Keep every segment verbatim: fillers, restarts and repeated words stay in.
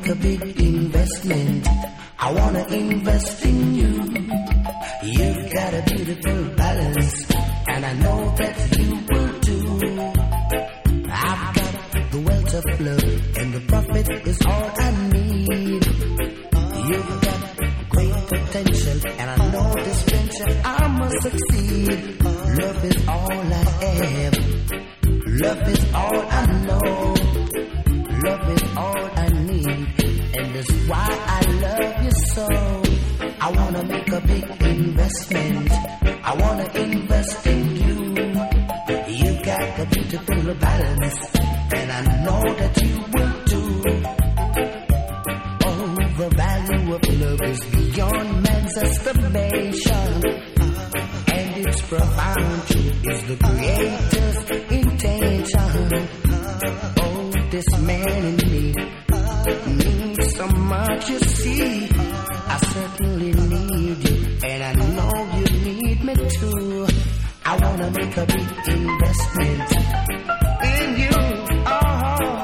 a big investment. I wanna invest in you. You've got a beautiful balance, and I know that you will too. I've got the wealth of love, and the profit is all I need. You've got great potential, and I know this venture I must succeed. Love is all I have. Love is all I know. Love is all I need, and that's why I love you so. I wanna make a big investment. I wanna invest in you. You got a beautiful balance, and I know that you will too. Oh, the value of love is beyond man's estimation, and its profound truth is the Creator's intention. Oh, this man in me means so much, you see. I certainly need you, and I know you need me too. I wanna make a big investment in you. Oh.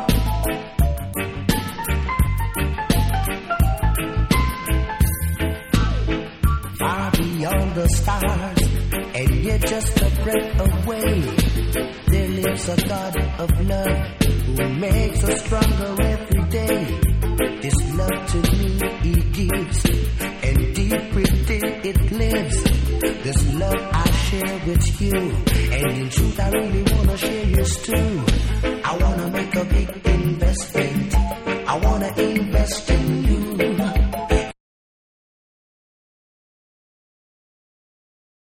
Far beyond the stars, and you're just a breath away. There lives a God of love who makes us stronger every day. This love to me He gives, and deep within it lives. This love I share with you, and in truth I really wanna share yours too. I wanna make a big investment. I wanna invest in you.